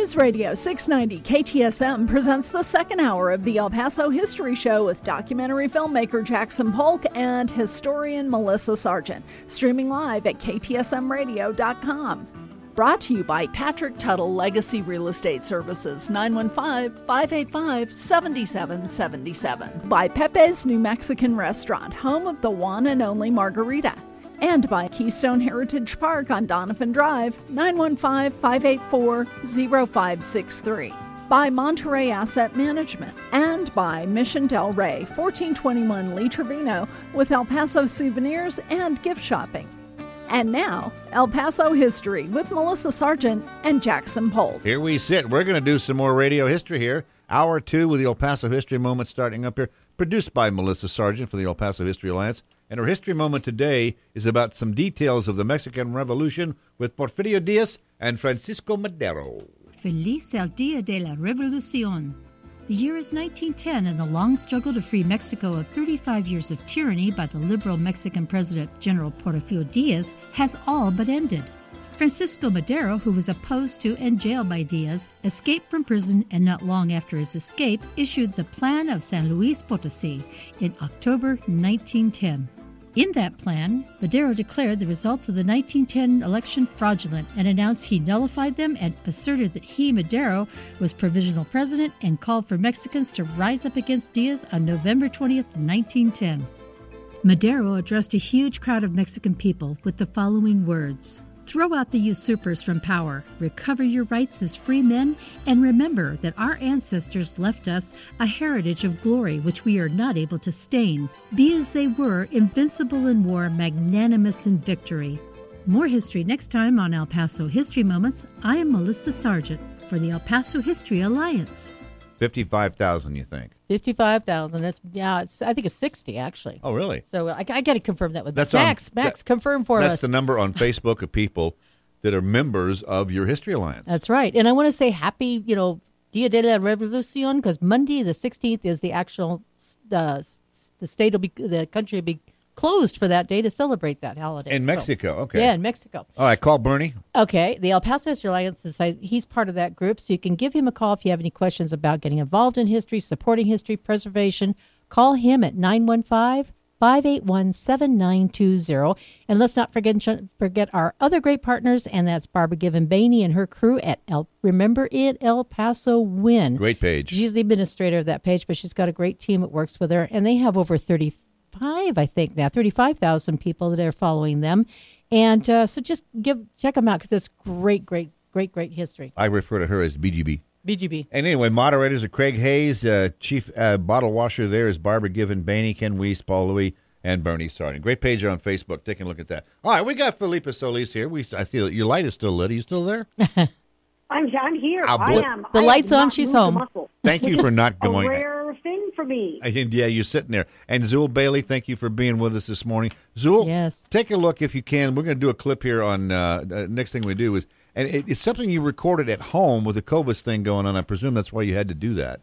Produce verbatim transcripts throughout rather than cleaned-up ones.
News Radio six ninety K T S M presents the second hour of the El Paso History Show with documentary filmmaker Jackson Polk and historian Melissa Sargent, streaming live at K T S M radio dot com. Brought to you by Patrick Tuttle Legacy Real Estate Services, nine one five, five eight five, seven seven seven seven. By Pepe's New Mexican Restaurant, home of the one and only margarita. And by Keystone Heritage Park on Donovan Drive, nine one five, five eight four, zero five six three. By Monterey Asset Management. And by Mission Del Rey, fourteen twenty-one Lee Trevino, with El Paso souvenirs and gift shopping. And now, El Paso History with Melissa Sargent and Jackson Polk. Here we sit. We're going to do some more radio history here. Hour two with the El Paso History Moment starting up here. Produced by Melissa Sargent for the El Paso History Alliance. And our history moment today is about some details of the Mexican Revolution with Porfirio Diaz and Francisco Madero. Feliz el Día de la Revolución. The year is nineteen ten, and the long struggle to free Mexico of thirty-five years of tyranny by the liberal Mexican President General Porfirio Diaz has all but ended. Francisco Madero, who was opposed to and jailed by Diaz, escaped from prison, and not long after his escape, issued the Plan of San Luis Potosí in October nineteen ten. In that plan, Madero declared the results of the nineteen ten election fraudulent and announced he nullified them and asserted that he, Madero, was provisional president and called for Mexicans to rise up against Diaz on November twentieth, nineteen ten. Madero addressed a huge crowd of Mexican people with the following words: "Throw out the usurpers from power, recover your rights as free men, and remember that our ancestors left us a heritage of glory which we are not able to stain. Be as they were, invincible in war, magnanimous in victory." More history next time on El Paso History Moments. I am Melissa Sargent for the El Paso History Alliance. fifty-five thousand, you think? fifty-five thousand. It's yeah. It's I think it's sixty actually. Oh, really? So I, I got to confirm that with That's Max. on, Max, that, confirm for that's us. That's the number on Facebook of people that are members of your History Alliance. That's right. And I want to say happy, you know, Dia de la Revolución, because Monday the sixteenth is the actual uh, the state will be the country will be closed for that day to celebrate that holiday. In so, Mexico, okay. Yeah, in Mexico. All right, call Bernie. Okay, the El Paso History Alliance, is, he's part of that group, so you can give him a call if you have any questions about getting involved in history, supporting history preservation. Call him at nine one five, five eight one, seven nine two zero. And let's not forget forget our other great partners, and that's Barbara Given Bainey and her crew at El, Remember It El Paso Win. Great page. She's the administrator of that page, but she's got a great team that works with her, and they have over thirty-five, I think now, thirty-five thousand people that are following them. And uh, so just give check them out because it's great, great, great, great history. I refer to her as B G B. B G B. And anyway, moderators are Craig Hayes, uh, chief uh, bottle washer there is Barbara Given Bainey, Ken Weiss, Paul Louis, and Bernie Sargent. Great page on Facebook. Take a look at that. All right, we got Felipe Solis here. We I feel your light is still lit. Are you still there? I'm I'm here. I'll I bl- am. The I light's have on. not She's moved a home. muscle. Thank you for not A going. rare thing for me. And yeah, you're sitting there. And Zool Bailey, thank you for being with us this morning. Zool, yes. Take a look if you can. We're going to do a clip here on uh, uh, next thing we do is, and it, it's something you recorded at home with the COVID thing going on. I presume that's why you had to do that.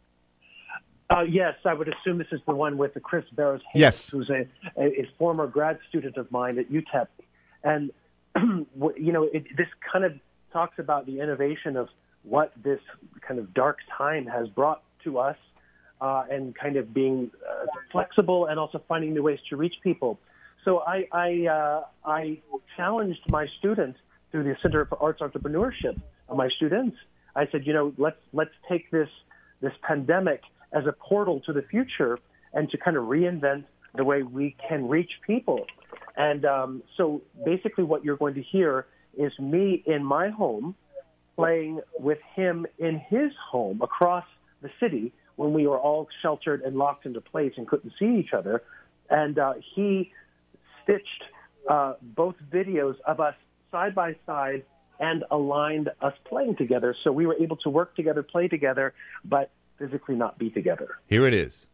Uh, yes, I would assume this is the one with the Chris Barros, yes, who's a, a, a former grad student of mine at U T E P. And, you know, it, this kind of talks about the innovation of what this kind of dark time has brought to us uh, and kind of being uh, flexible and also finding new ways to reach people. So I, I, uh, I challenged my students through the Center for Arts Entrepreneurship, uh, my students. I said, you know, let's let's take this this pandemic as a portal to the future and to kind of reinvent the way we can reach people. And um, so basically what you're going to hear is me in my home playing with him in his home across the city when we were all sheltered and locked into place and couldn't see each other. And uh, he stitched uh, both videos of us side by side and aligned us playing together. So we were able to work together, play together, but physically not be together. Here it is.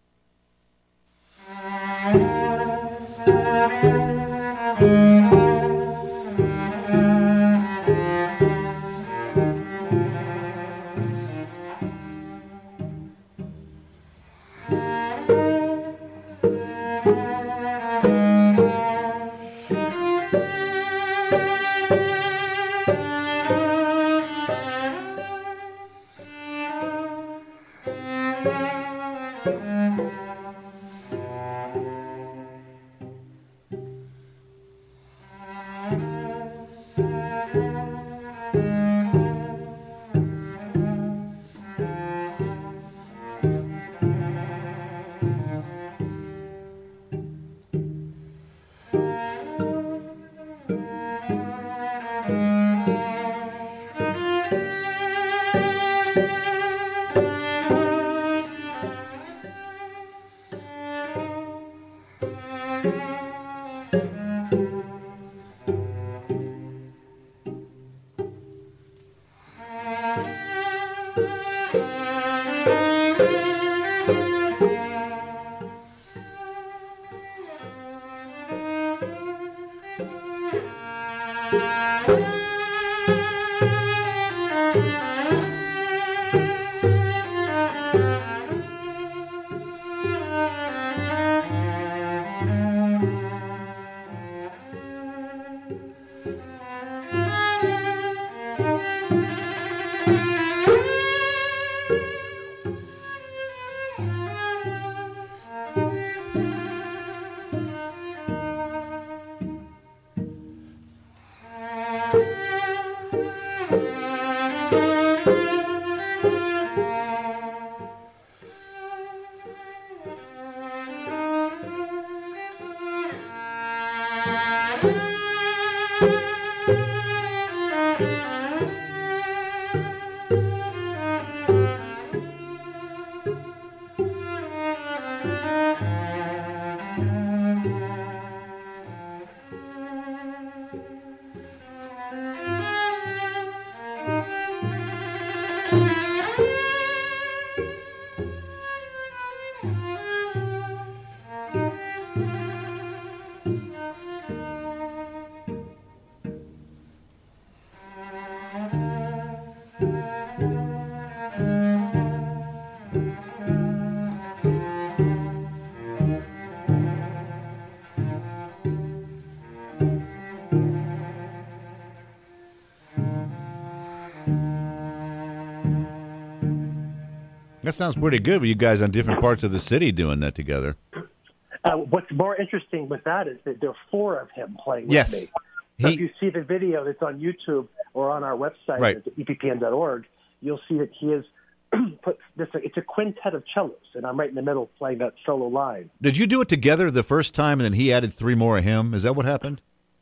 That sounds pretty good. With you guys on different parts of the city doing that together. Uh, what's more interesting with that is that there are four of him playing with Yes. me. So He- if you see the video that's on YouTube or on our website Right. at e p p n dot org, you'll see that he has put this. It's a quintet of cellos, and I'm right in the middle playing that solo line. Did you do it together the first time, and then he added three more of him? Is that what happened?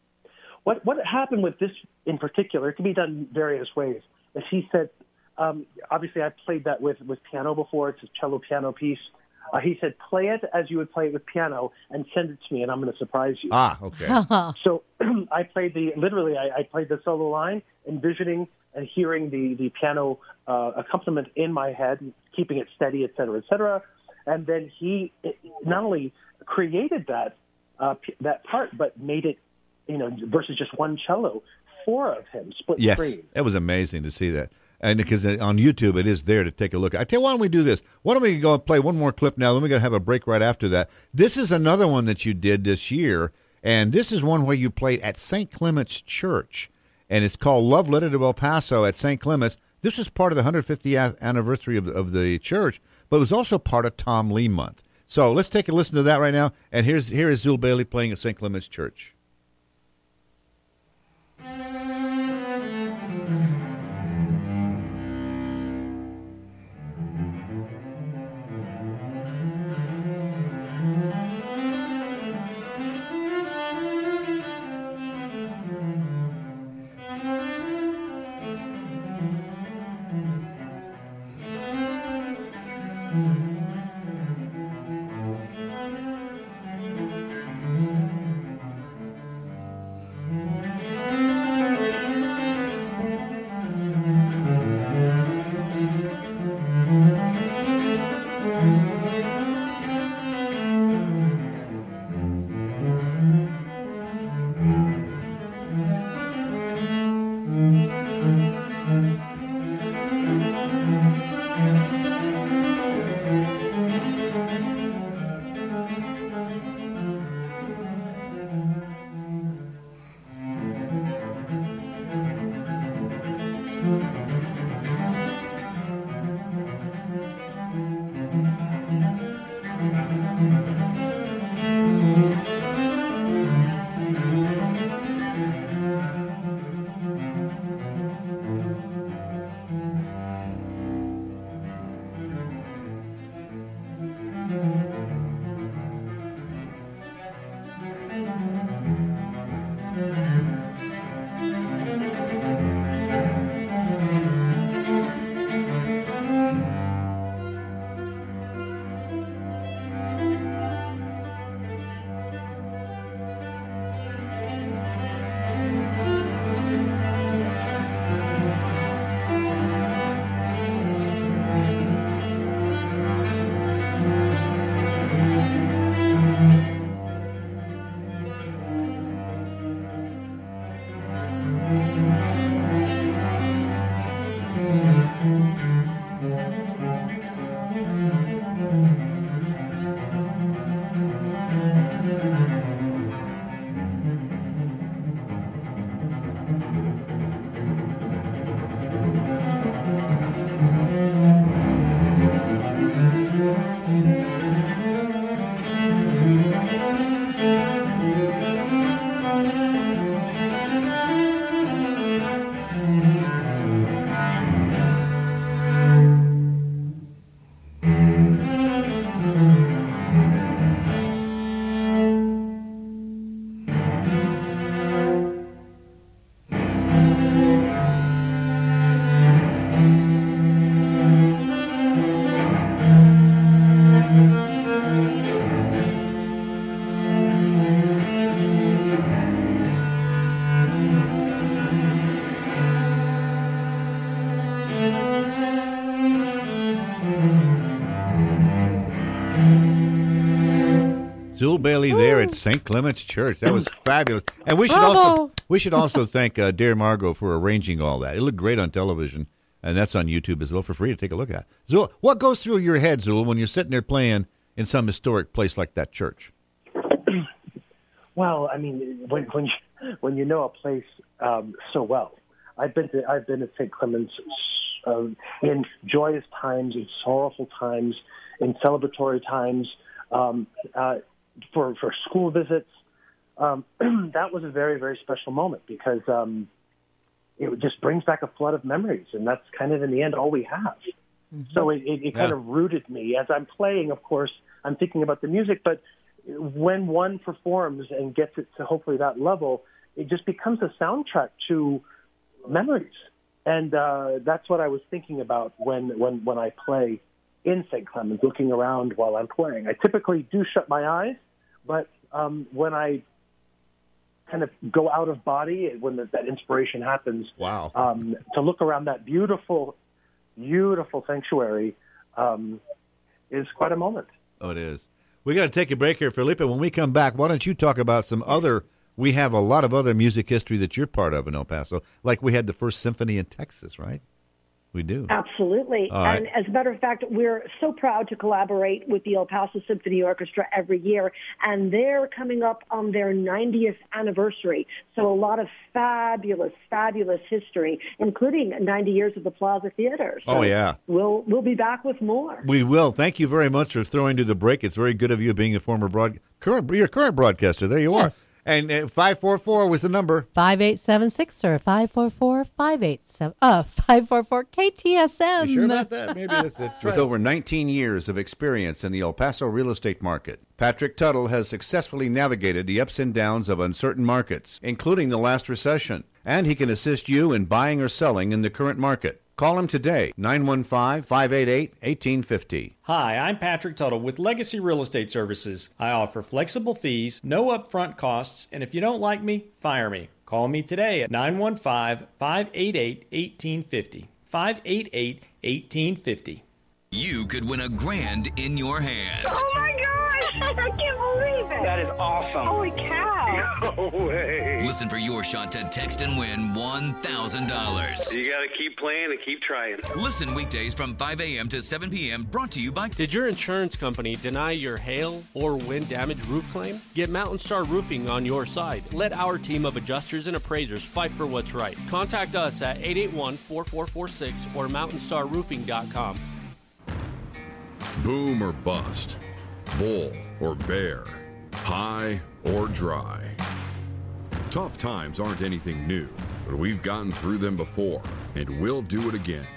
What what happened with this in particular? It can be done various ways. As he said, um, obviously I played that with with piano before. It's a cello piano piece. Uh, he said, play it as you would play it with piano and send it to me, and I'm going to surprise you. Ah, okay. So I played the, literally, I, I played the solo line, envisioning and hearing the, the piano uh, accompaniment in my head, keeping it steady, et cetera, et cetera. And then he it, not only created that uh, p- that part, but made it, you know, versus just one cello, four of him, split Yes, screen. it was amazing to see that. And because on YouTube it is there to take a look. I tell you, why don't we do this? Why don't we go and play one more clip now? Then we're going to have a break right after that. This is another one that you did this year, and this is one where you played at Saint Clement's Church, and it's called Love Letter to El Paso at Saint Clement's. This was part of the one hundred fiftieth anniversary of the, of the church, but it was also part of Tom Lee Month. So let's take a listen to that right now, and here's here is Zul Bailey playing at Saint Clement's Church. Zool Bailey there at Saint Clement's Church. That was fabulous. And we should Bravo. also we should also thank uh, Dear Margot for arranging all that. It looked great on television, and that's on YouTube as well for free to take a look at. Zool, what goes through your head, Zool, when you're sitting there playing in some historic place like that church? Well, I mean, when when you, when you know a place um, so well, I've been to I've been at Saint Clement's uh, in joyous times, in sorrowful times, in celebratory times, um, uh, for for school visits. Um, that was a very very special moment because um, it just brings back a flood of memories, and that's kind of in the end all we have. Mm-hmm. So it, it, it kind yeah. of rooted me as I'm playing. Of course, I'm thinking about the music, but when one performs and gets it to hopefully that level, it just becomes a soundtrack to memories. And uh, that's what I was thinking about when, when, when I play in Saint Clement's, looking around while I'm playing. I typically do shut my eyes, but um, when I kind of go out of body, when the, that inspiration happens, wow, um, to look around that beautiful, beautiful sanctuary um, is quite a moment. Oh, it is. We got to take a break here, Felipe. When we come back, why don't you talk about some other, we have a lot of other music history that you're part of in El Paso, like we had the first symphony in Texas, right? We do. Absolutely. All right. And as a matter of fact, we're so proud to collaborate with the El Paso Symphony Orchestra every year, and they're coming up on their ninetieth anniversary. So a lot of fabulous, fabulous history, including ninety years of the Plaza Theater. So oh, yeah. We'll, we'll be back with more. We will. Thank you very much for throwing to the break. It's very good of you being a former broad, current, you're a current broadcaster. There you Yes. are. And uh, five four four was the number. five eight seven six or five four four, five eight seven, uh, five four four K T S M. You sure about that? Maybe that's it. With over nineteen years of experience in the El Paso real estate market, Patrick Tuttle has successfully navigated the ups and downs of uncertain markets, including the last recession, and he can assist you in buying or selling in the current market. Call him today, nine one five, five eight eight, one eight five zero. Hi, I'm Patrick Tuttle with Legacy Real Estate Services. I offer flexible fees, no upfront costs, and if you don't like me, fire me. Call me today at nine one five, five eight eight, one eight five zero. five eight eight, one eight five zero. You could win a grand in your hands. Oh, my gosh! I can't believe it! That is awesome. Holy cow! No way. Listen for your shot to text and win one thousand dollars. You got to keep playing and keep trying. Listen weekdays from five a.m. to seven p.m. brought to you by... Did your insurance company deny your hail or wind damage roof claim? Get Mountain Star Roofing on your side. Let our team of adjusters and appraisers fight for what's right. Contact us at eight eight one, four four four six or mountain star roofing dot com. Boom or bust, bull or bear, high or dry. Tough times aren't anything new, but we've gotten through them before, and we'll do it again.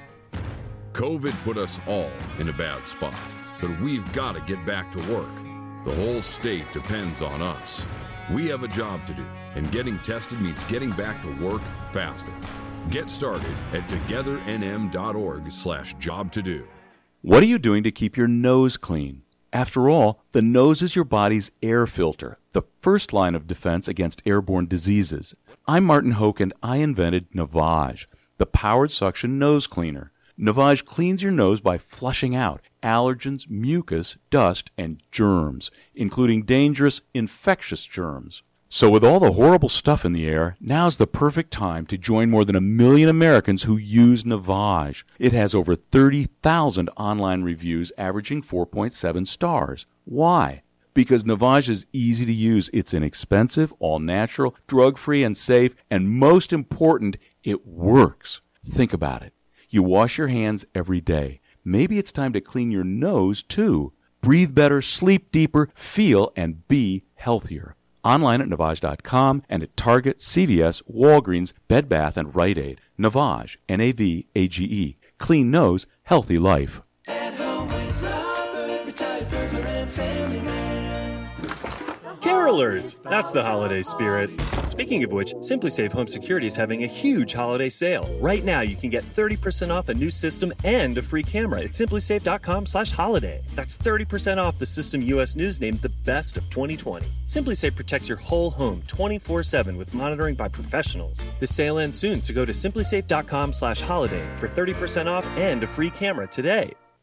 COVID put us all in a bad spot, but we've got to get back to work. The whole state depends on us. We have a job to do, and getting tested means getting back to work faster. Get started at together n m dot org slash job to do. What are you doing to keep your nose clean? After all, the nose is your body's air filter, the first line of defense against airborne diseases. I'm Martin Hoke, and I invented Navage, the powered suction nose cleaner. Navage cleans your nose by flushing out allergens, mucus, dust, and germs, including dangerous infectious germs. So with all the horrible stuff in the air, now's the perfect time to join more than a million Americans who use Navage. It has over thirty thousand online reviews averaging four point seven stars. Why? Because Navage is easy to use. It's inexpensive, all-natural, drug-free, and safe, and most important, it works. Think about it. You wash your hands every day. Maybe it's time to clean your nose, too. Breathe better, sleep deeper, feel, and be healthier. Online at Navage dot com and at Target, C V S, Walgreens, Bed Bath, and Rite Aid. Navage, N A V A G E. Clean nose, healthy life. At home with Robert, retired burglar and family man. Carolers! That's the holiday spirit. Speaking of which, SimpliSafe Home Security is having a huge holiday sale. Right now, you can get thirty percent off a new system and a free camera at simplisafe dot com slash holiday. That's thirty percent off the system U S News named the best of twenty twenty. SimpliSafe protects your whole home twenty-four seven with monitoring by professionals. The sale ends soon, so go to simplisafe dot com slash holiday for thirty percent off and a free camera today.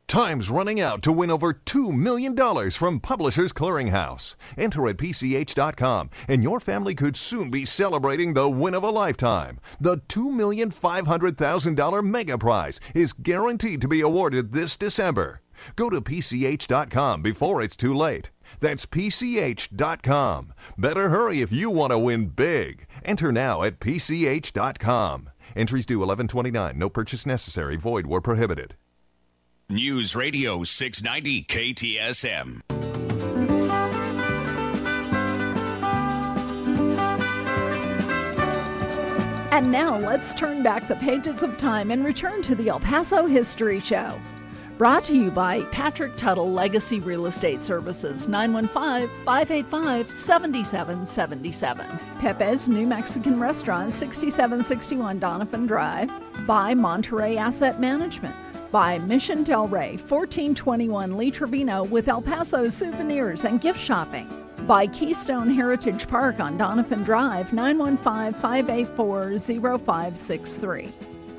Time's running out to win over two million dollars from Publishers Clearinghouse. Enter at P C H dot com, and your family could soon be celebrating the win of a lifetime. The two million five hundred thousand dollars mega prize is guaranteed to be awarded this December. Go to P C H dot com before it's too late. That's P C H dot com. Better hurry if you want to win big. Enter now at P C H dot com. Entries due eleven twenty-nine. No purchase necessary. Void where prohibited. News Radio six ninety K T S M. And now let's turn back the pages of time and return to the El Paso History Show. Brought to you by Patrick Tuttle Legacy Real Estate Services, nine one five, five eight five, seven seven seven seven. Pepe's New Mexican Restaurant, sixty-seven sixty-one Donovan Drive. By Monterey Asset Management. By Mission Del Rey, fourteen twenty-one Lee Trevino with El Paso souvenirs and gift shopping. By Keystone Heritage Park on Donovan Drive, nine one five, five eight four, zero five six three.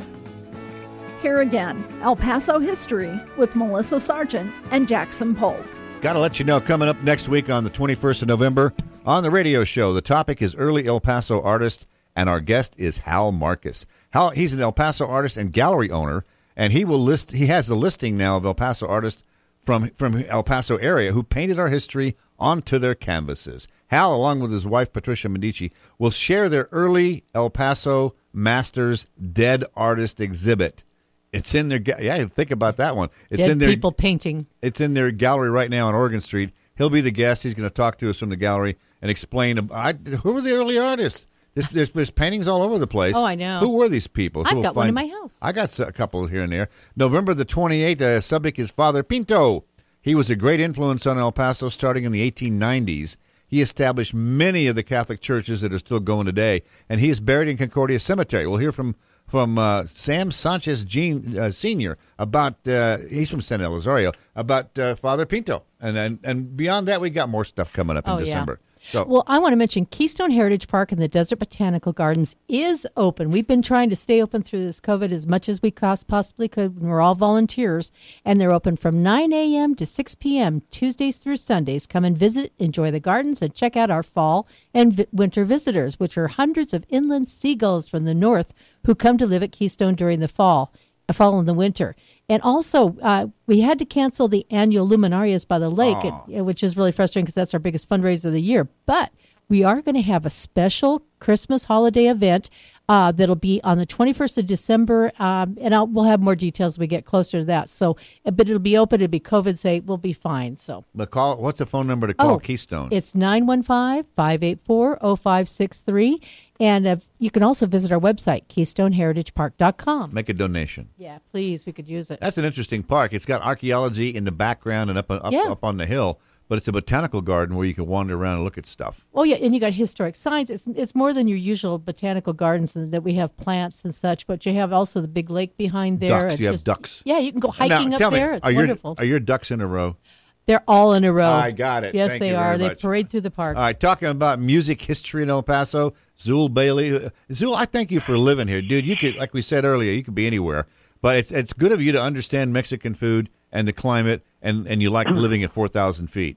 Here again, El Paso History with Melissa Sargent and Jackson Polk. Got to let you know, coming up next week on the twenty-first of November on the radio show, the topic is early El Paso artist, and our guest is Hal Marcus. Hal, he's an El Paso artist and gallery owner, and he will list. He has a listing now of El Paso artists from from El Paso area who painted our history onto their canvases. Hal, along with his wife Patricia Medici, will share their early El Paso Masters Dead Artist exhibit. It's in their ga- yeah. Think about that one. It's Dead in their people painting. It's in their gallery right now on Oregon Street. He'll be the guest. He's going to talk to us from the gallery and explain I, who were the early artists. There's, there's, there's paintings all over the place. Oh, I know. Who were these people? I've Who got will one in find- my house. I got a couple here and there. November the twenty-eighth, the subject is Father Pinto. He was a great influence on El Paso starting in the eighteen nineties. He established many of the Catholic churches that are still going today, and he is buried in Concordia Cemetery. We'll hear from from uh, Sam Sanchez Jean, uh, Senior about, uh, he's from San Elizario, about uh, Father Pinto. And, and and beyond that, we got more stuff coming up in Oh, yeah. December. So, Well, I want to mention Keystone Heritage Park and the Desert Botanical Gardens is open. We've been trying to stay open through this COVID as much as we cost possibly could. We're all volunteers, and they're open from nine a.m. to six p.m. Tuesdays through Sundays. Come and visit, enjoy the gardens, and check out our fall and vi- winter visitors, which are hundreds of inland seagulls from the north who come to live at Keystone during the fall. fall and the winter. And also, uh, we had to cancel the annual Luminarias by the Lake, it, which is really frustrating because that's our biggest fundraiser of the year. But we are going to have a special Christmas holiday event uh, that'll be on the twenty-first of December, um, and I'll, we'll have more details as we get closer to that. So, but it'll be open, it'll be COVID safe, we'll be fine. So, but call, what's the phone number to call Oh, Keystone? It's nine one five, five eight four, zero five six three. And uh, you can also visit our website, keystone heritage park dot com. Make a donation. Yeah, please, we could use it. That's an interesting park. It's got archaeology in the background and up up, Yeah. up on the hill, but it's a botanical garden where you can wander around and look at stuff. Oh, yeah, and you got historic signs. It's it's more than your usual botanical gardens and that we have plants and such, but you have also the big lake behind there. Ducks. and You have just- ducks. Yeah, you can go Now, hiking tell up me, there. It's are wonderful. Your, are your ducks in a row? They're all in a row. I got it. Yes, Thank they you are. very They much. parade through the park. All right, talking about music history in El Paso, Zool Bailey. Uh, Zool, I thank you for living here. Dude, you could, like we said earlier, you could be anywhere. But it's it's good of you to understand Mexican food and the climate, and, and you like living at four thousand feet.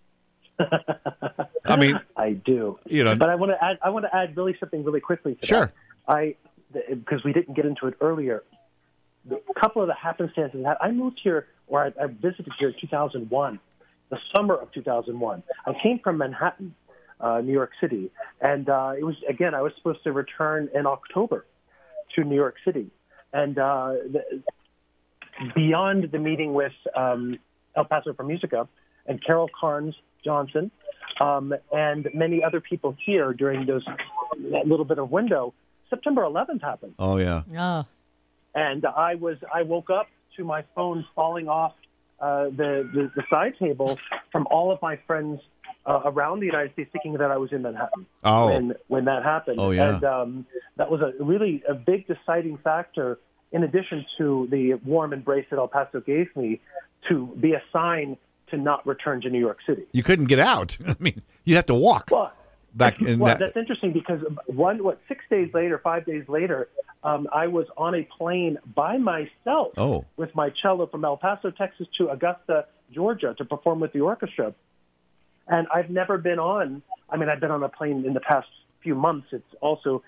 I mean, I do. You know, but I want to add. I want to add really something really quickly. To Sure. That. I because we didn't get into it earlier. The, a couple of the happenstances that I moved here, or I, I visited here in two thousand one, the summer of two thousand one. I came from Manhattan, uh, New York City, and uh, it was again. I was supposed to return in October to New York City, and uh, the, beyond the meeting with um, El Paso for Musica and Carol Carnes Johnson, um, and many other people here during those that little bit of window, September eleventh happened. Oh, yeah. Oh. And I was I woke up to my phone falling off uh, the, the the side table from all of my friends uh, around the United States, thinking that I was in Manhattan. Oh. when when that happened. Oh, yeah. And um, that was a really a big deciding factor. In addition to the warm embrace that El Paso gave me, to be a sign to not return to New York City. You couldn't get out. I mean, you'd have to walk Well, back in well, that. that's interesting because one, what, six days later, five days later, Um, I was on a plane by myself oh. with my cello from El Paso, Texas to Augusta, Georgia to perform with the orchestra. And I've never been on, I mean, I've been on a plane in the past few months. It's also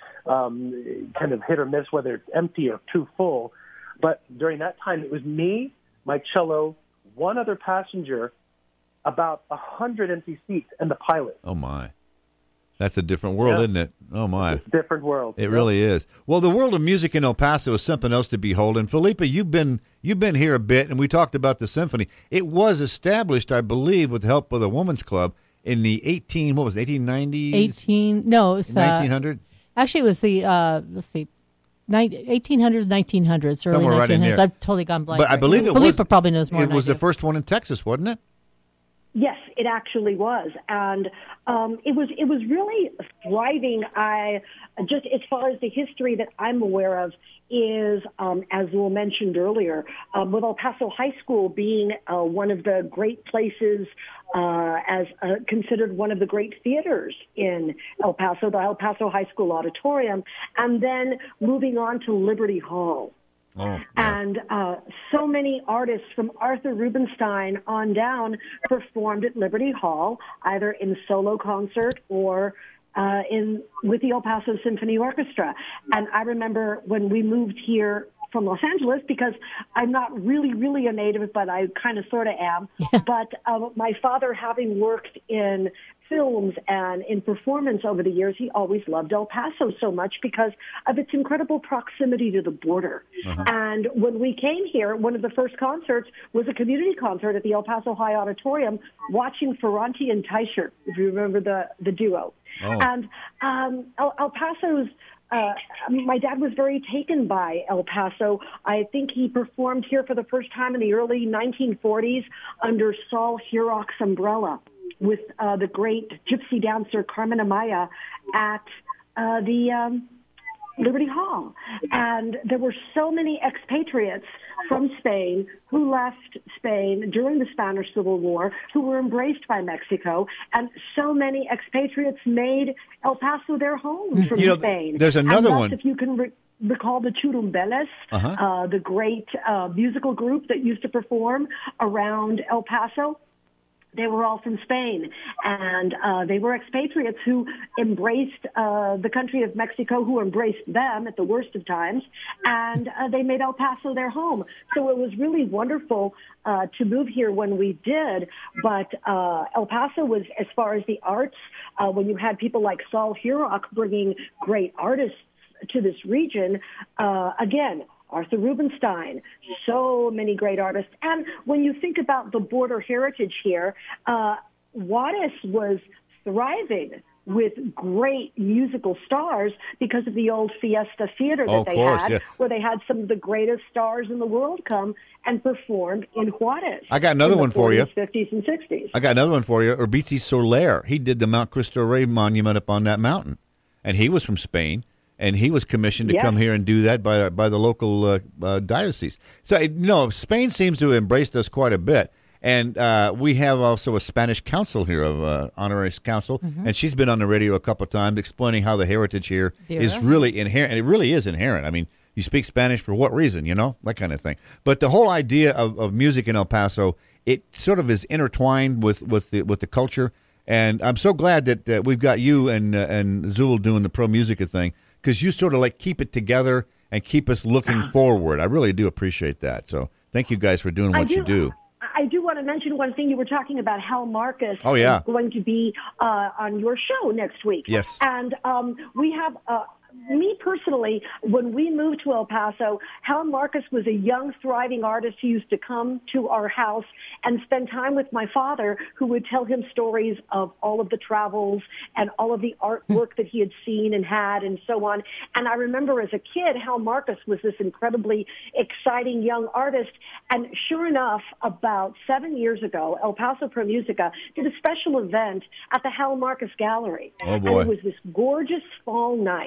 um, kind of hit or miss whether it's empty or too full. But during that time, it was me, my cello, one other passenger, about a hundred empty seats, and the pilot. Oh, my. That's a different world, yeah. isn't it? Oh, my. It's a different world. It yep. really is. Well, the world of music in El Paso is something else to behold. And, Felipe, you've been you've been here a bit, and we talked about the symphony. It was established, I believe, with the help of the Women's Club in the eighteen, what was it, eighteen nineties? eighteen, no, it's nineteen hundred? Uh, actually, it was the, uh, let's see, eighteen hundreds, nineteen hundreds, early Somewhere right in nineteen hundreds. there. I've totally gone blank. But I right believe now. it was. Felipe probably knows more It than was I the do. first one in Texas, wasn't it? Yes, it actually was, and um, it was it was really thriving. I just as far as the history that I'm aware of is, um, as Will mentioned earlier, um, with El Paso High School being uh, one of the great places, uh, as uh, considered one of the great theaters in El Paso, the El Paso High School Auditorium, and then moving on to Liberty Hall. Oh, yeah. And uh, so many artists from Arthur Rubinstein on down performed at Liberty Hall, either in solo concert or uh, in with the El Paso Symphony Orchestra. And I remember when we moved here from Los Angeles, because I'm not really, really a native, but I kind of sort of am. But uh, my father, having worked in films and in performance over the years, he always loved El Paso so much because of its incredible proximity to the border. Uh-huh. And when we came here, one of the first concerts was a community concert at the El Paso High Auditorium, watching Ferranti and Teicher, if you remember the, the duo. Oh. And um, El, El Paso's Uh, my dad was very taken by El Paso. I think he performed here for the first time in the early nineteen forties under Saul Hurok's umbrella with uh, the great gypsy dancer Carmen Amaya at uh, the um, Liberty Hall. And there were so many expatriates from Spain who left Spain during the Spanish Civil War, who were embraced by Mexico, and so many expatriates made El Paso their home from you know, Spain. There's another and thus, one. If you can re- recall the Churumbeles, uh-huh. uh, the great uh, musical group that used to perform around El Paso, they were all from Spain, and uh, they were expatriates who embraced uh, the country of Mexico, who embraced them at the worst of times, and uh, they made El Paso their home. So it was really wonderful uh, to move here when we did, but uh, El Paso was, as far as the arts, uh, when you had people like Saul Hurok bringing great artists to this region, uh, again, Arthur Rubinstein, so many great artists. And when you think about the border heritage here, uh, Juarez was thriving with great musical stars because of the old Fiesta Theater that oh, they course, had, yeah. where they had some of the greatest stars in the world come and perform in Juarez. I got another in the one for you. forties, fifties, and sixties. I got another one for you. Urbisi Soler. He did the Mount Cristo Rey monument up on that mountain, and he was from Spain. And he was commissioned to yes. come here and do that by by the local uh, uh, diocese. So, you know, Spain seems to have embraced us quite a bit. And uh, we have also a Spanish council here, of uh, honorary council, mm-hmm. and she's been on the radio a couple of times explaining how the heritage here Vera. is really inherent. And it really is inherent. I mean, you speak Spanish for what reason, you know, that kind of thing. But the whole idea of, of music in El Paso, it sort of is intertwined with, with, the, with the culture. And I'm so glad that uh, we've got you and, uh, and Zul doing the Pro Musica thing, because you sort of like keep it together and keep us looking forward. I really do appreciate that. So thank you guys for doing what do, you do. I do want to mention one thing. You were talking about Hal Marcus. Oh, yeah. Is going to be uh, on your show next week. Yes. And um, we have... Uh, Me personally, when we moved to El Paso, Hal Marcus was a young, thriving artist who used to come to our house and spend time with my father, who would tell him stories of all of the travels and all of the artwork that he had seen and had and so on. And I remember as a kid, Hal Marcus was this incredibly exciting young artist. And sure enough, about seven years ago, El Paso Pro Musica did a special event at the Hal Marcus Gallery. Oh, boy. And it was this gorgeous fall night.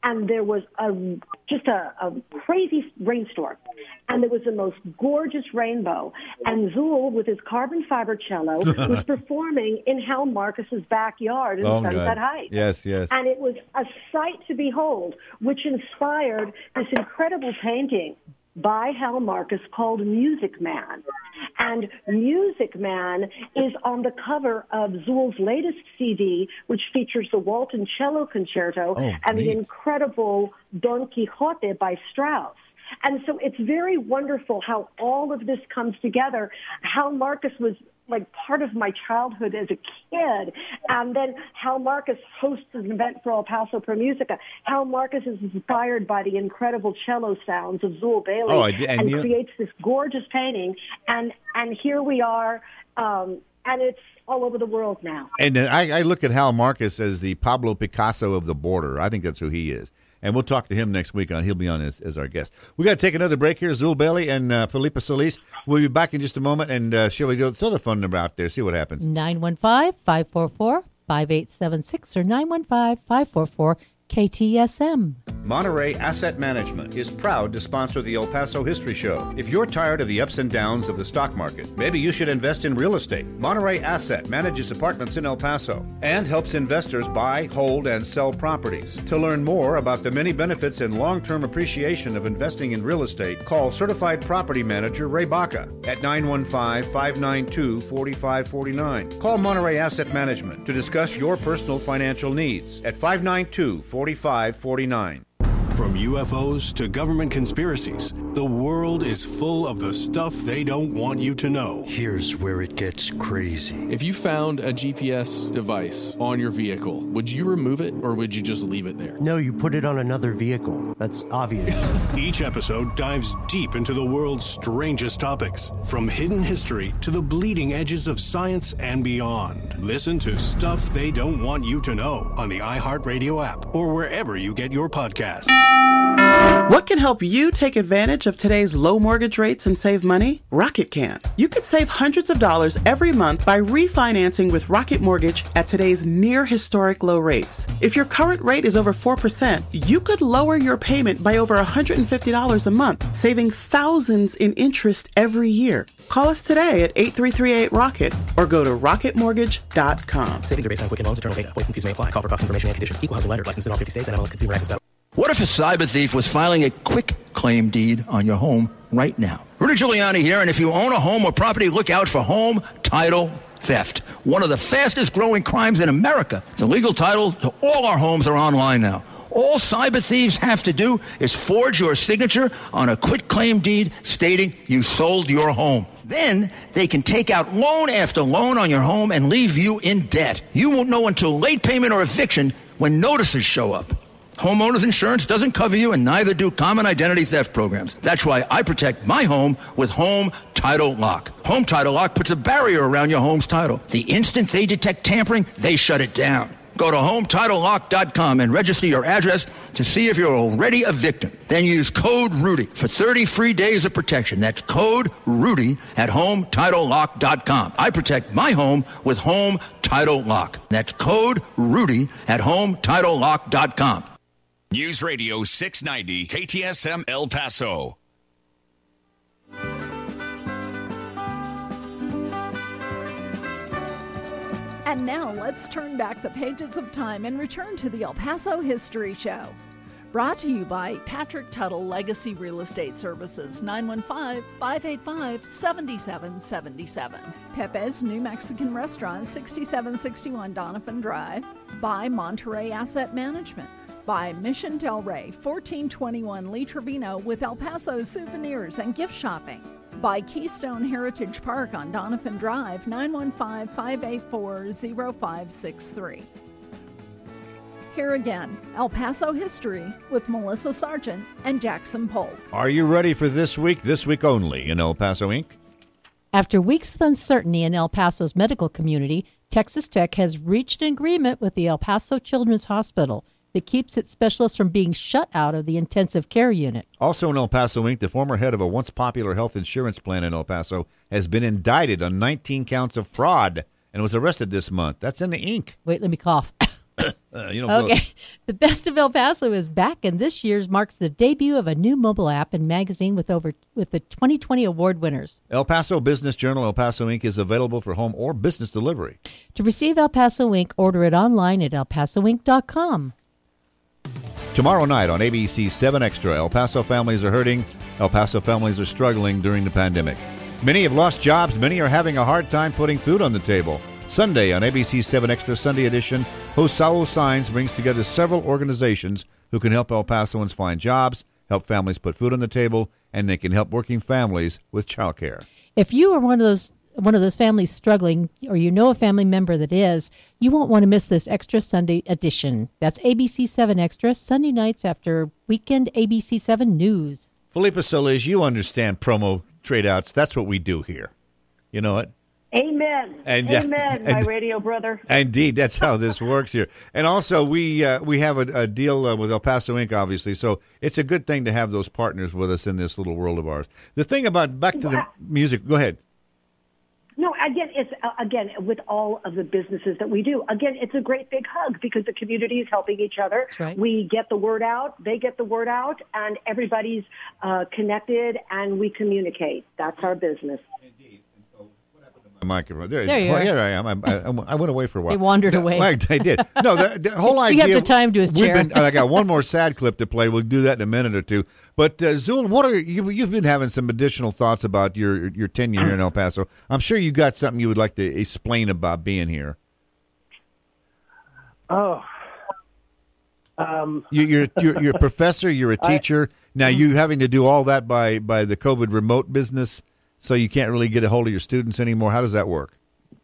and there was a just a, a crazy rainstorm, and there was the most gorgeous rainbow. And Zool, with his carbon fiber cello, was performing in Hal Marcus's backyard in Oh, Sunset God. Heights. Yes, yes. And it was a sight to behold, which inspired this incredible painting by Hal Marcus called Music Man. And Music Man is on the cover of Zool's latest C D, which features the Walton Cello Concerto Oh, and neat. the incredible Don Quixote by Strauss. And so it's very wonderful how all of this comes together. Hal Marcus was like part of my childhood as a kid. And then Hal Marcus hosts an event for El Paso Pro Musica. Hal Marcus is inspired by the incredible cello sounds of Zool Bailey Oh, I did- and and you- creates this gorgeous painting. And, and here we are, um, and it's all over the world now. And then I, I look at Hal Marcus as the Pablo Picasso of the border. I think that's who he is. And we'll talk to him next week. on He'll be on as, as our guest. We got to take another break here. Zool Bailey and uh, Felipe Solis. We'll be back in just a moment. And uh, shall we do, throw the phone number out there, see what happens. nine one five, five four four, five eight seven six or nine one five, five four four, K T S M. Monterey Asset Management is proud to sponsor the El Paso History Show. If you're tired of the ups and downs of the stock market, maybe you should invest in real estate. Monterey Asset manages apartments in El Paso and helps investors buy, hold, and sell properties. To learn more about the many benefits and long-term appreciation of investing in real estate, call Certified Property Manager Ray Baca at nine one five, five nine two, four five four nine. Call Monterey Asset Management to discuss your personal financial needs at five nine two, four five four nine. From U F Os to government conspiracies, the world is full of the stuff they don't want you to know. Here's where it gets crazy. If you found a G P S device on your vehicle, would you remove it or would you just leave it there? No, you put it on another vehicle. That's obvious. Each episode dives deep into the world's strangest topics, from hidden history to the bleeding edges of science and beyond. Listen to Stuff They Don't Want You to Know on the iHeartRadio app or wherever you get your podcasts. What can help you take advantage of today's low mortgage rates and save money? Rocket can. You could save hundreds of dollars every month by refinancing with Rocket Mortgage at today's near historic low rates. If your current rate is over four percent, you could lower your payment by over one hundred fifty dollars a month, saving thousands in interest every year. Call us today at eight three three eight ROCKET or go to rocket mortgage dot com. Savings are based on Quicken Loans, internal data. Points and fees may apply. Call for cost information and conditions. Equal housing lender. Licensed in all fifty states and M L S Consumer Access. What if a cyber thief was filing a quick claim deed on your home right now? Rudy Giuliani here, and if you own a home or property, look out for home title theft. One of the fastest growing crimes in America. The legal title to all our homes are online now. All cyber thieves have to do is forge your signature on a quit claim deed stating you sold your home. Then they can take out loan after loan on your home and leave you in debt. You won't know until late payment or eviction when notices show up. Homeowners insurance doesn't cover you, and neither do common identity theft programs. That's why I protect my home with Home Title Lock. Home Title Lock puts a barrier around your home's title. The instant they detect tampering, they shut it down. Go to home title lock dot com and register your address to see if you're already a victim. Then use code Rudy for thirty free days of protection. That's code Rudy at home title lock dot com. I protect my home with Home Title Lock. That's code Rudy at home title lock dot com. News Radio six ninety K T S M El Paso. And now let's turn back the pages of time and return to the El Paso History Show. Brought to you by Patrick Tuttle Legacy Real Estate Services, nine one five, five eight five, seven seven seven seven. Pepe's New Mexican Restaurant, sixty-seven sixty-one Donovan Drive. By Monterey Asset Management. By Mission Del Rey, fourteen twenty-one Lee Trevino with El Paso souvenirs and gift shopping. By Keystone Heritage Park on Donovan Drive, nine one five, five eight four, zero five six three. Here again, El Paso History with Melissa Sargent and Jackson Polk. Are you ready for this week? This week only in El Paso Incorporated. After weeks of uncertainty in El Paso's medical community, Texas Tech has reached an agreement with the El Paso Children's Hospital that keeps its specialists from being shut out of the intensive care unit. Also in El Paso Incorporated, the former head of a once popular health insurance plan in El Paso has been indicted on nineteen counts of fraud and was arrested this month. That's in the ink. Wait, let me cough. uh, you know. Okay. The Best of El Paso is back, and this year's marks the debut of a new mobile app and magazine with over with the twenty twenty award winners. El Paso Business Journal, El Paso Incorporated is available for home or business delivery. To receive El Paso Incorporated, order it online at el paso inc dot com. Tomorrow night on A B C seven Extra, El Paso families are hurting. El Paso families are struggling during the pandemic. Many have lost jobs. Many are having a hard time putting food on the table. Sunday on A B C seven Extra Sunday edition, host Saul Signs brings together several organizations who can help El Pasoans find jobs, help families put food on the table, and they can help working families with child care. If you are one of those one of those families struggling, or you know a family member that is, you won't want to miss this Extra Sunday edition. That's A B C seven Extra, Sunday nights after weekend A B C seven News. Felipe Solis, you understand promo trade-outs. That's what we do here. You know it? Amen. And, uh, Amen, and, my radio brother. Indeed, that's how this works here. And also, we uh, we have a, a deal uh, with El Paso Incorporated, obviously, so it's a good thing to have those partners with us in this little world of ours. The thing about, back to the music, go ahead. No, again, it's uh, again with all of the businesses that we do. Again, it's a great big hug because the community is helping each other. That's right. We get the word out, they get the word out, and everybody's uh, connected, and we communicate. That's our business. Microphone. There, There you well, are. Here I am. I, I, I went away for a while. He wandered No, away. I, I did. No, the, the whole You idea. have the time to his we've chair. Been, I got one more sad clip to play. We'll do that in a minute or two. But uh, Zul, what are you? You've been having some additional thoughts about your your tenure here in El Paso. I'm sure you got something you would like to explain about being here. Oh, um, You, you're you're you're a professor. You're a teacher. Now you having to do all that by by the COVID remote business, so you can't really get a hold of your students anymore. How does that work?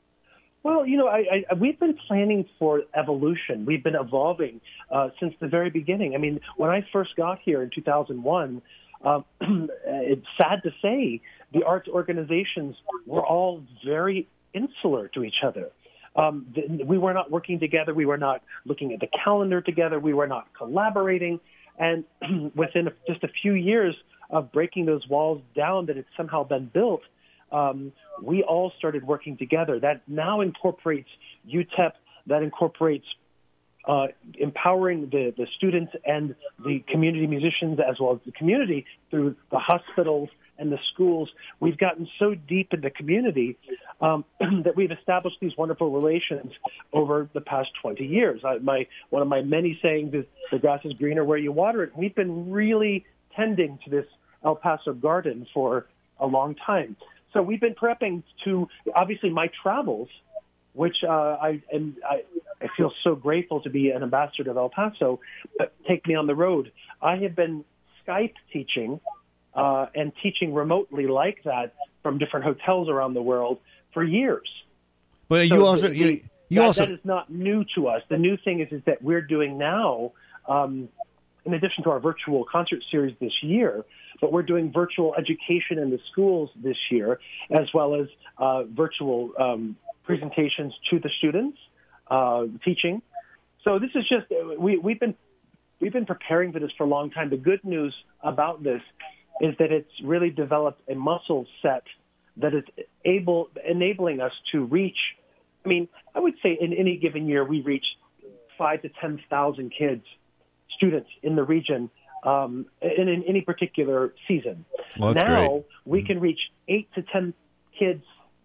Well, you know, I, I, we've been planning for evolution. We've been evolving uh, since the very beginning. I mean, when I first got here in two thousand one, uh, it's sad to say the arts organizations were all very insular to each other. Um, th- we were not working together. We were not looking at the calendar together. We were not collaborating. And within just a few years of breaking those walls down that had somehow been built, Um, we all started working together. That now incorporates U T E P, that incorporates uh, empowering the, the students and the community musicians as well as the community through the hospitals and the schools. We've gotten so deep in the community um, that we've established these wonderful relations over the past twenty years. I, my one of my many sayings is, the grass is greener where you water it. We've been really tending to this El Paso garden for a long time. So we've been prepping to, obviously, my travels, which uh, I, and I I feel so grateful to be an ambassador of El Paso, but take me on the road. I have been Skype teaching uh, and teaching remotely like that from different hotels around the world for years. But So you also the- you, you that, also that is not new to us. The new thing is is that we're doing now, um, in addition to our virtual concert series this year, but we're doing virtual education in the schools this year, as well as uh, virtual um, presentations to the students, uh, teaching. So this is just we, we've been we've been preparing for this for a long time. The good news about this is that it's really developed a muscle set that is able enabling us to reach. I mean, I would say in any given year we reach five to ten thousand kids, students in the region. Um, in, in any particular season. Well, that's now great. we can reach eight to ten kids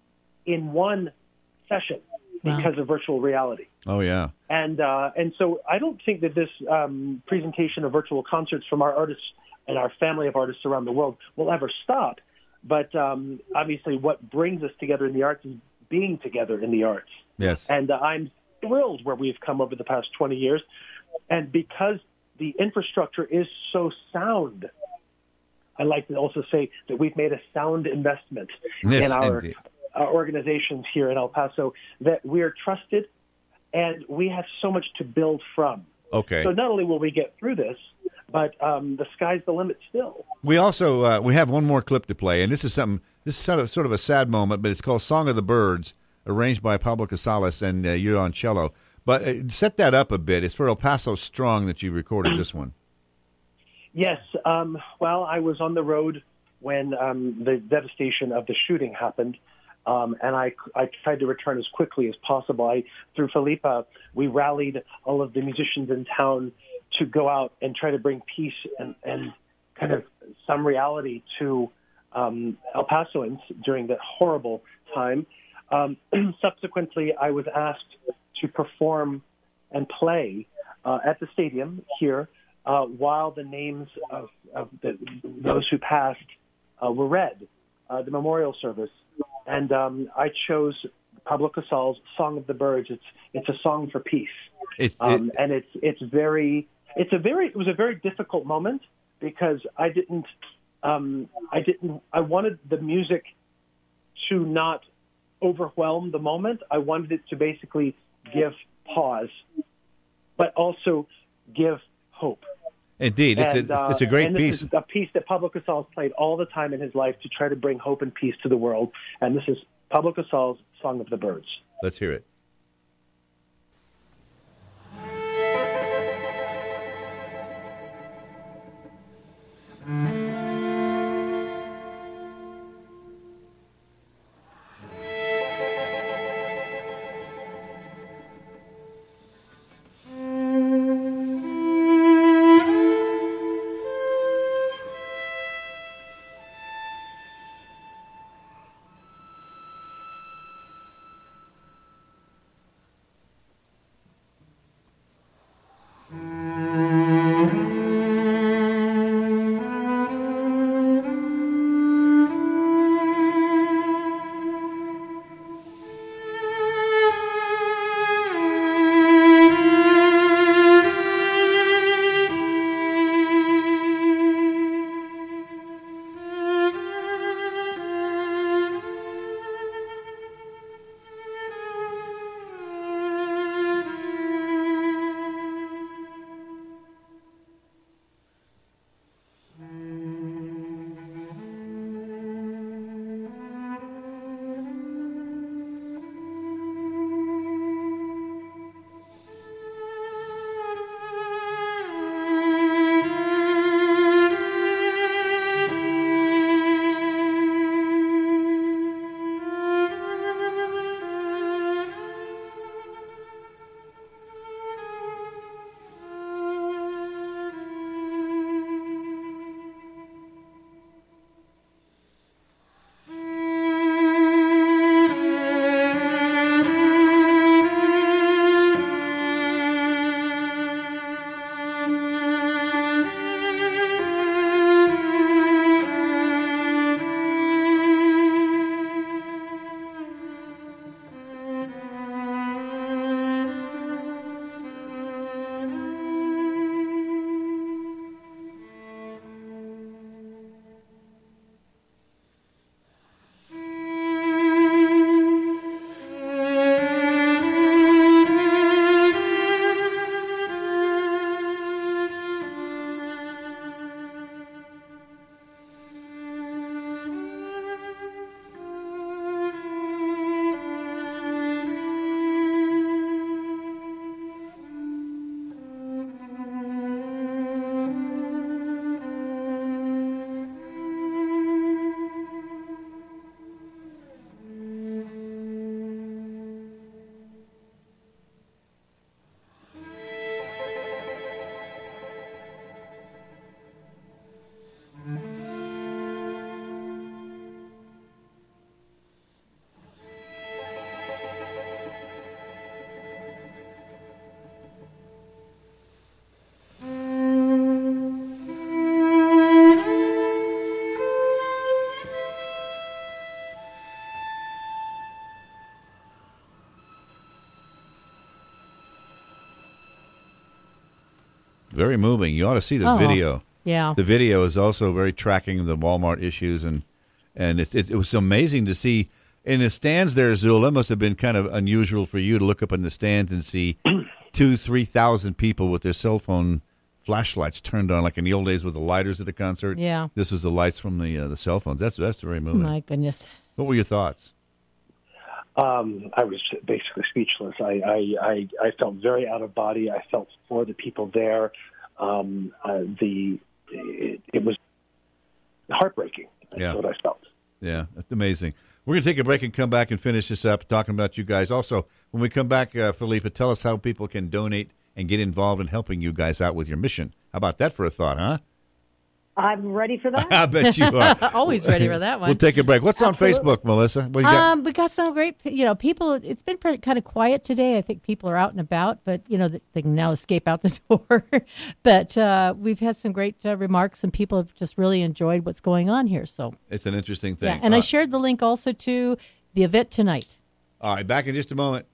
in one session Wow. because of virtual reality. oh yeah. And uh, and so I don't think that this um, presentation of virtual concerts from our artists and our family of artists around the world will ever stop. But um, obviously, what brings us together in the arts is being together in the arts. Yes. And uh, I'm thrilled where we've come over the past twenty years. And because the infrastructure is so sound, I like to also say that we've made a sound investment Yes, in our, indeed. our organizations here in El Paso, that we are trusted and we have so much to build from. Okay. So not only will we get through this, but um, the sky's the limit still. We also uh, we have one more clip to play, and this is something. This is sort of sort of a sad moment, but it's called "Song of the Birds," arranged by Pablo Casales, and uh, you're on cello. But uh, set that up a bit. It's for El Paso Strong that you recorded this one. Yes. Um, well, I was on the road when um, the devastation of the shooting happened, Um, and I, I tried to return as quickly as possible. I, through Felipa, we rallied all of the musicians in town to go out and try to bring peace and, and kind of some reality to um, El Pasoans during that horrible time. Um, subsequently, I was asked to perform and play uh, at the stadium here uh, while the names of, of the, those who passed uh, were read, uh, the memorial service. And um, I chose Pablo Casal's "Song of the Birds." It's it's a song for peace, it, um, and it's it's very it's a very it was a very difficult moment because I didn't um, I didn't I wanted the music to not overwhelm the moment. I wanted it to basically give pause, but also give hope. Indeed, it's, and, a, uh, it's a great and this piece. is a piece that Pablo Casals played all the time in his life to try to bring hope and peace to the world. And this is Pablo Casals' "Song of the Birds." Let's hear it. Very moving. You ought to see the Oh, video. yeah. The video is also very tracking the Walmart issues, and and it, it, it was amazing to see in the stands there, Zul. That must have been kind of unusual for you to look up in the stands and see two, three thousand people with their cell phone flashlights turned on, like in the old days with the lighters at a concert. Yeah. This was the lights from the uh, the cell phones. That's that's very moving. My goodness. What were your thoughts? Um, I was basically speechless. I, I, I, I felt very out of body. I felt for the people there. Um, uh, the it, it was heartbreaking. That's Yeah. what I felt. Yeah, that's amazing. We're going to take a break and come back and finish this up, talking about you guys. Also, when we come back, uh, Philippa, tell us how people can donate and get involved in helping you guys out with your mission. How about that for a thought, huh? I'm ready for that. I bet you are. Always ready for that one. We'll take a break. What's Absolutely. on Facebook, Melissa? What you got? Um, we got some great, you know, people. It's been pretty, kind of quiet today. I think people are out and about, but you know, they can now escape out the door. but uh, we've had some great uh, remarks, and people have just really enjoyed what's going on here. So It's an interesting thing. yeah, and Uh, I shared the link also to the event tonight. All right, back in just a moment.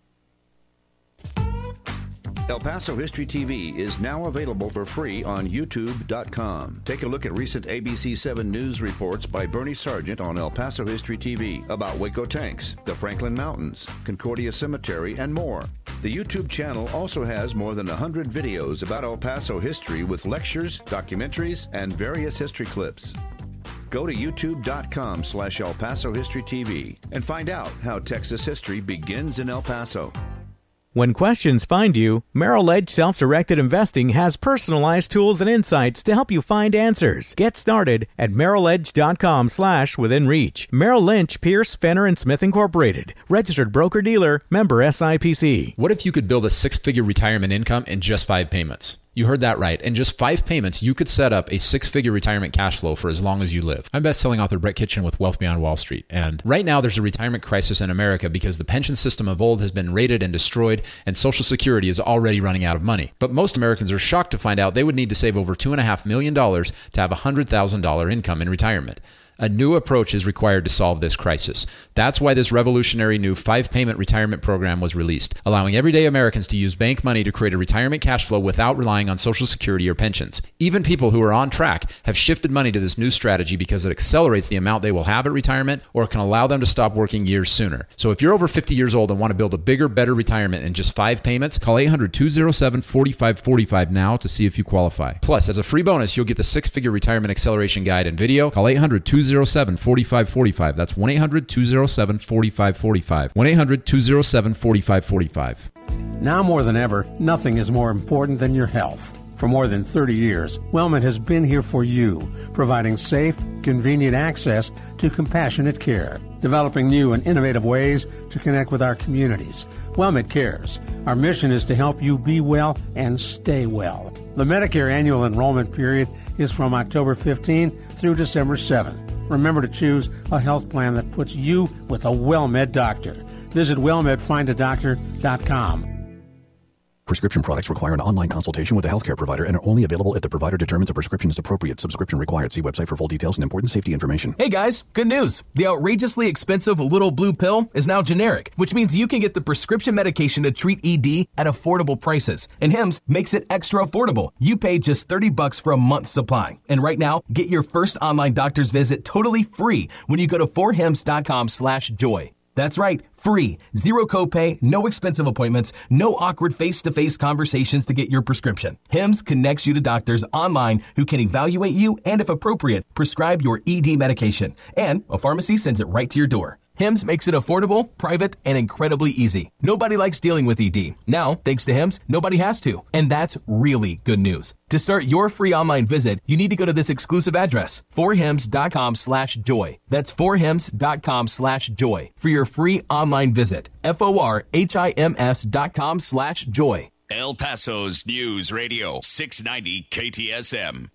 El Paso History T V is now available for free on YouTube dot com. Take a look at recent A B C seven news reports by Bernie Sargent on El Paso History T V about Waco tanks, the Franklin Mountains, Concordia Cemetery, and more. The YouTube channel also has more than one hundred videos about El Paso history with lectures, documentaries, and various history clips. Go to YouTube dot com slash El Paso History T V and find out how Texas history begins in El Paso. When questions find you, Merrill Edge Self-Directed Investing has personalized tools and insights to help you find answers. Get started at Merrill Edge dot com slash within reach. Merrill Lynch, Pierce, Fenner and Smith Incorporated. Registered broker-dealer, member S I P C. What if you could build a six-figure retirement income in just five payments? You heard that right. In just five payments, you could set up a six-figure retirement cash flow for as long as you live. I'm best-selling author Brett Kitchen with Wealth Beyond Wall Street. And right now, there's a retirement crisis in America because the pension system of old has been raided and destroyed, and Social Security is already running out of money. But most Americans are shocked to find out they would need to save over two point five million dollars to have a one hundred thousand dollars income in retirement. A new approach is required to solve this crisis. That's why this revolutionary new five-payment retirement program was released, allowing everyday Americans to use bank money to create a retirement cash flow without relying on Social Security or pensions. Even people who are on track have shifted money to this new strategy because it accelerates the amount they will have at retirement or can allow them to stop working years sooner. So if you're over fifty years old and want to build a bigger, better retirement in just five payments, call eight hundred, two oh seven, four five four five now to see if you qualify. Plus, as a free bonus, you'll get the six-figure retirement acceleration guide and video. Call eight hundred, two oh seven, four five four five. That's one eight hundred, two oh seven, four five four five. one eight hundred, two oh seven, four five four five. Now more than ever, nothing is more important than your health. For more than thirty years, Wellmed has been here for you, providing safe, convenient access to compassionate care, developing new and innovative ways to connect with our communities. Wellmed Cares. Our mission is to help you be well and stay well. The Medicare annual enrollment period is from October fifteenth through December seventh. Remember to choose a health plan that puts you with a WellMed doctor. Visit well med find a doctor dot com. Prescription products require an online consultation with a healthcare provider and are only available if the provider determines a prescription is appropriate. Subscription required. See website for full details and important safety information. Hey guys, good news. The outrageously expensive little blue pill is now generic, which means you can get the prescription medication to treat E D at affordable prices. And Hims makes it extra affordable. You pay just thirty bucks for a month's supply. And right now, get your first online doctor's visit totally free when you go to four hims dot com slash joy. That's right, free, zero copay, no expensive appointments, no awkward face-to-face conversations to get your prescription. Hims connects you to doctors online who can evaluate you and, if appropriate, prescribe your E D medication. And a pharmacy sends it right to your door. Hims makes it affordable, private, and incredibly easy. Nobody likes dealing with E D. Now, thanks to Hims, nobody has to. And that's really good news. To start your free online visit, you need to go to this exclusive address, four hims dot com slash joy. That's four hims dot com slash joy for your free online visit. F O R H I M S dot com slash joy. El Paso's News Radio, six ninety K T S M.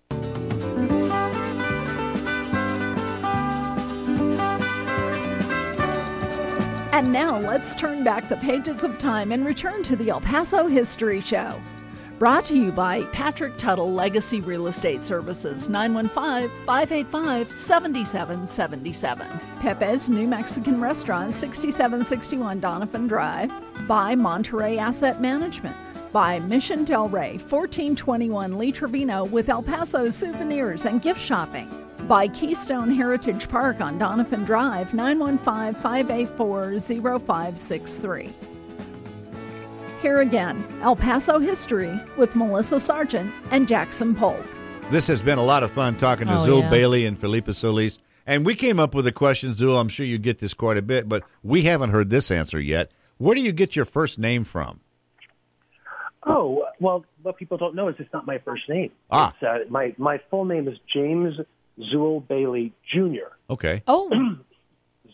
And now let's turn back the pages of time and return to the El Paso History Show. Brought to you by Patrick Tuttle Legacy Real Estate Services, nine one five, five eight five, seven seven seven seven. Pepe's New Mexican Restaurant, sixty-seven sixty-one Donovan Drive. By Monterey Asset Management. By Mission Del Rey, fourteen twenty-one Lee Trevino with El Paso souvenirs and gift shopping. By Keystone Heritage Park on Donovan Drive, nine one five, five eight four, zero five six three. Here again, El Paso History with Melissa Sargent and Jackson Polk. This has been a lot of fun talking to Oh, Zul yeah. Bailey and Philippa Solis. And we came up with a question, Zul. I'm sure you get this quite a bit, but we haven't heard this answer yet. Where do you get your first name from? Oh, well, what people don't know is it's not my first name. Ah. It's, uh, my, my full name is James Zul Bailey Junior Okay. Oh.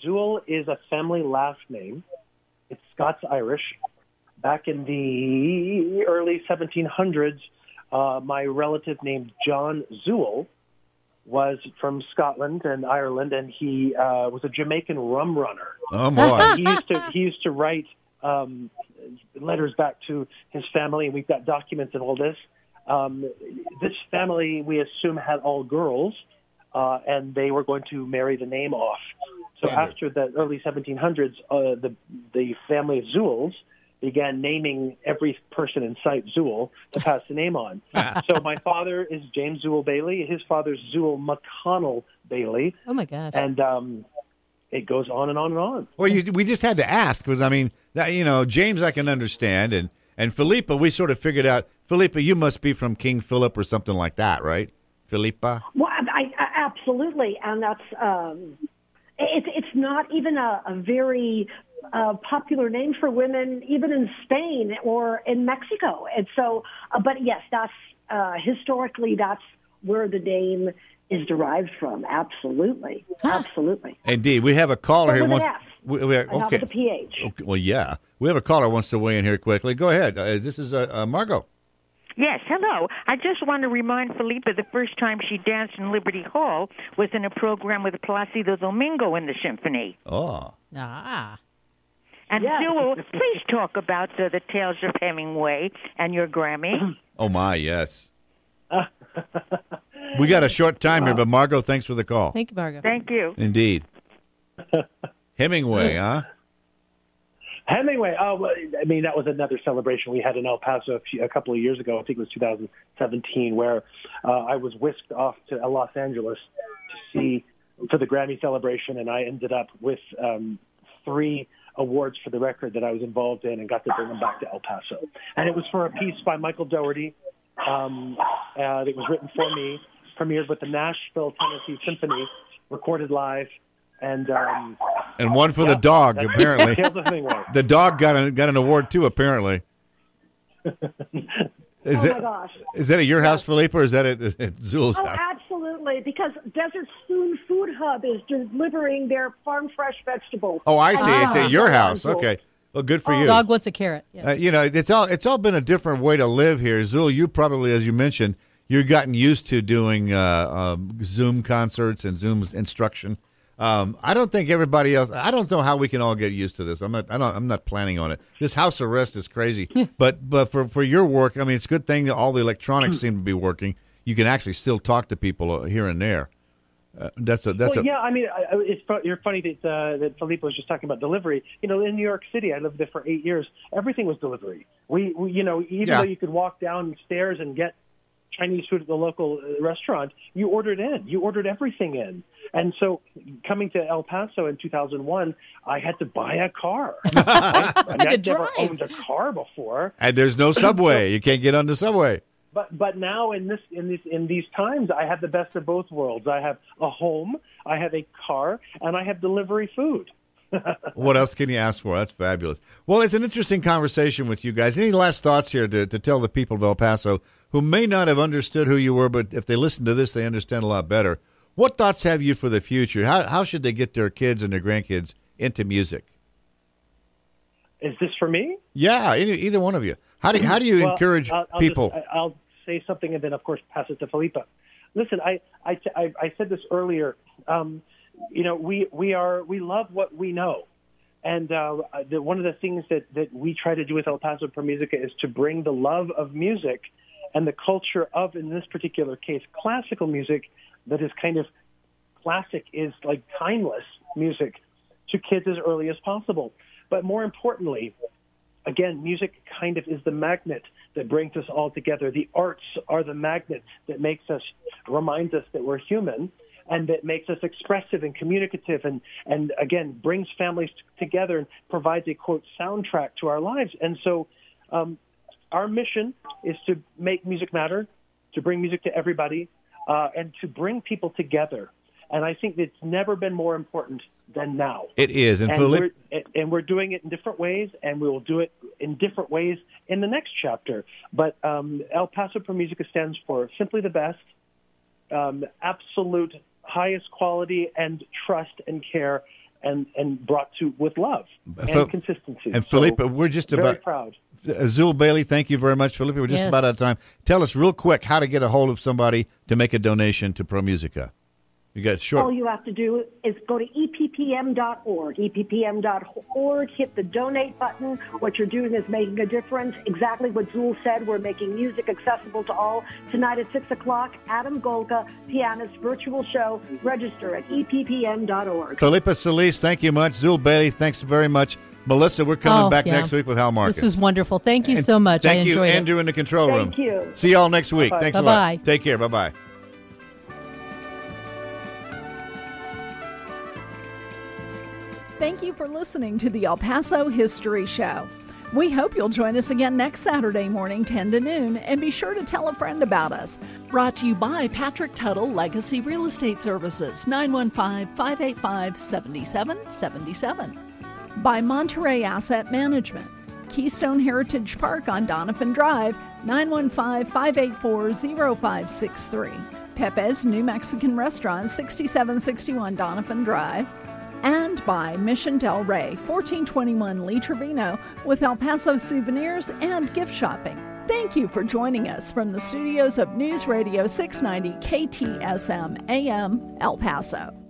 Zuhl is a family last name. It's Scots-Irish. Back in the early seventeen hundreds, uh, my relative named John Zuhl was from Scotland and Ireland, and he uh, was a Jamaican rum runner. Oh, boy. he used to he used to write um, letters back to his family, and we've got documents and all this. Um, this family, we assume, had all girls, uh, and they were going to marry the name off. So after the early seventeen hundreds, uh, the the family of Zuhls began naming every person in sight Zuhl to pass the name on. So my father is James Zuhl Bailey. His father's Zuhl McConnell Bailey. Oh, my gosh. And um, it goes on and on and on. Well, you, we just had to ask because, I mean, that, you know, James I can understand, and, and Philippa, we sort of figured out, Philippa, you must be from King Philip or something like that, right? Philippa? Well, I, I, absolutely, and that's um, it's it's not even a, a very uh, popular name for women, even in Spain or in Mexico. And so, uh, but yes, that's uh, historically that's where the name is derived from. Absolutely, absolutely. Indeed, we have a caller But here. with an Wants, F, we, we, and not okay. with a P H. Okay. Well, yeah, we have a caller who wants to weigh in here quickly. Go ahead. Uh, this is uh, uh, Margot. Yes, hello. I just want to remind Philippa the first time she danced in Liberty Hall was in a program with Placido Domingo in the symphony. Oh. Ah. And Yes. Zuhl, please talk about uh, the Tales of Hemingway and your Grammy. Oh, my, yes. We got a short time here, but Margot, thanks for the call. Thank you, Margot. Thank you. Indeed. Hemingway, huh? Hemingway, oh, well, I mean, that was another celebration we had in El Paso a, few, a couple of years ago. I think it was two thousand seventeen, where uh, I was whisked off to Los Angeles to see for the Grammy celebration, and I ended up with um, three awards for the record that I was involved in and got to bring them back to El Paso. And it was for a piece by Michael Dougherty. Um, uh, it was written for me, premiered with the Nashville, Tennessee Symphony, recorded live. And um, And one for yeah, the dog, that's apparently. Tales of Hemingway. The dog got an, got an award, too, apparently. Is Oh, it, my gosh. Is that at your house, Philippe, or is that at, at Zuhl's Oh, house? absolutely, because Desert Spoon Food Hub is delivering their farm fresh vegetables. Oh, I see. It's Ah. at your house. Okay. Well, good for you. Dog wants a carrot. Yeah. Uh, you know, it's all it's all been a different way to live here. Zuhl, you probably, as you mentioned, you've gotten used to doing uh, um, Zoom concerts and Zoom instruction. Um, I don't think everybody else. I don't know how we can all get used to this. I'm not. I don't, I'm not planning on it. This house arrest is crazy. but but for, for your work, I mean, it's a good thing that all the electronics seem to be working. You can actually still talk to people here and there. Uh, that's a that's well, a yeah. I mean, I- it's fu- you're funny that uh, that Philippe was just talking about delivery. You know, in New York City, I lived there for eight years. Everything was delivery. We, we you know, even Yeah. though you could walk downstairs and get Chinese food at the local uh, restaurant, you ordered in. You ordered everything in. And so, coming to El Paso in two thousand one, I had to buy a car. I, I mean, I'd never owned a car before. and there's no subway. You can't get on the subway. But but now in this in these in these times, I have the best of both worlds. I have a home, I have a car, and I have delivery food. What else can you ask for? That's fabulous. Well, it's an interesting conversation with you guys. Any last thoughts here to, to tell the people of El Paso who may not have understood who you were, but if they listen to this, they understand a lot better? What thoughts have you for the future? How how should they get their kids and their grandkids into music? Is this for me? Yeah, either, either one of you. How do you, how do you Well, encourage I'll, I'll people? Just, I- I'll say something and then, of course, pass it to Philippa. Listen, I I, I, I said this earlier. Um, you know, we we are we love what we know, and uh, the, one of the things that, that we try to do with El Paso Per Musica is to bring the love of music and the culture of, in this particular case, classical music that is kind of classic, is like timeless music, to kids as early as possible. But more importantly, again, music kind of is the magnet that brings us all together. The arts are the magnet that makes us, reminds us that we're human, and that makes us expressive and communicative, and, and again, brings families t- together and provides a, quote, soundtrack to our lives. And so um, our mission is to make music matter, to bring music to everybody, uh, and to bring people together. And I think it's never been more important than now. It is. And, And, Philippe, we're, and we're doing it in different ways, and we will do it in different ways in the next chapter. But um, El Paso Per Musica stands for simply the best, um, absolute highest quality and trust and care and, and brought to with love and Phil- consistency. And So, Philippa, we're just very about proud. Azul Bailey, thank you very much, Philippa. We're just Yes. about out of time. Tell us real quick how to get a hold of somebody to make a donation to ProMusica. You got short. All you have to do is go to E P P M dot org, E P P M dot org, hit the donate button. What you're doing is making a difference. Exactly what Zul said, we're making music accessible to all. Tonight at six o'clock, Adam Golka, pianist, virtual show. Register at E P P M dot org. Philippa Solis, thank you much. Zul Bailey, thanks very much. Melissa, we're coming Oh, back yeah. next week with Hal Marcus. This was wonderful. Thank you And so much. Thank I you, enjoyed it. Andrew, in the control room. Thank you. See you all next week. Bye-bye. Thanks a Bye-bye. lot. Take care. Bye-bye. Thank you for listening to the El Paso History Show. We hope you'll join us again next Saturday morning, ten to noon, and be sure to tell a friend about us. Brought to you by Patrick Tuttle Legacy Real Estate Services, nine one five, five eight five, seven seven seven seven. By Monterey Asset Management, Keystone Heritage Park on Donovan Drive, nine one five, five eight four, zero five six three. Pepe's New Mexican Restaurant, sixty-seven sixty-one Donovan Drive. And by Mission Del Rey, fourteen twenty-one Lee Trevino, with El Paso souvenirs and gift shopping. Thank you for joining us from the studios of News Radio six ninety K T S M A M El Paso.